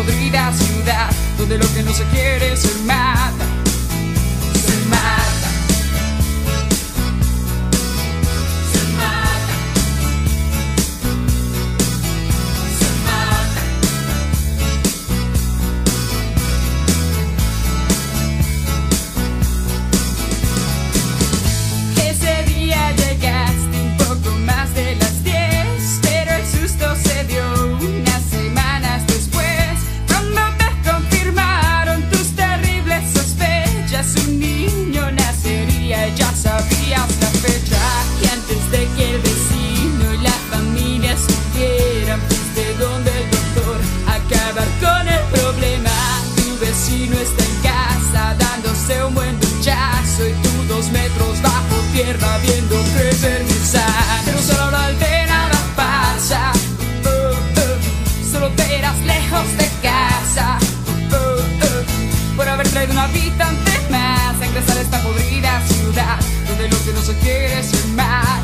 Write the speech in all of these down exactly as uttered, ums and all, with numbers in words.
podrida ciudad, donde lo que no se quiere se mata, se mata, se mata, se mata. Ese día llegaste un poco más de las diez, pero el susto se dio unas semanas después, cuando te confirmaron tus terribles sospechas. Un niño nacería, ya sabías la fecha, y antes de que el vecino y la familia supieran, fuiste donde el doctor a acabar con el problema. Tu vecino está en casa dándose un buen duchazo, y tú dos metros bajo tierra viendo crecer mi sangre. Pero solo ahora de nada pasa, oh, oh. Solo te irás lejos de casa, oh, oh. Por haber traído un habitante más a ingresar a esta podrida ciudad, donde lo que no se quiere se mata.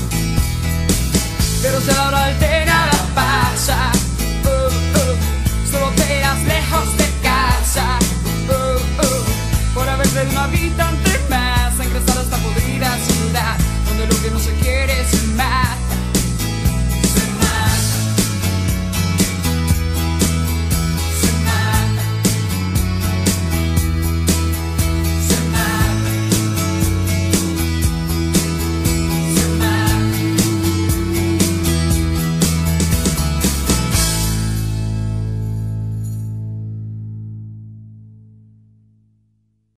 Pero solo ahora de nada pasa, oh, oh. Solo te irás lejos de casa, oh, oh. Por haber traído un habitante más a ingresar a esta podrida ciudad, donde lo que no se quiere se mata.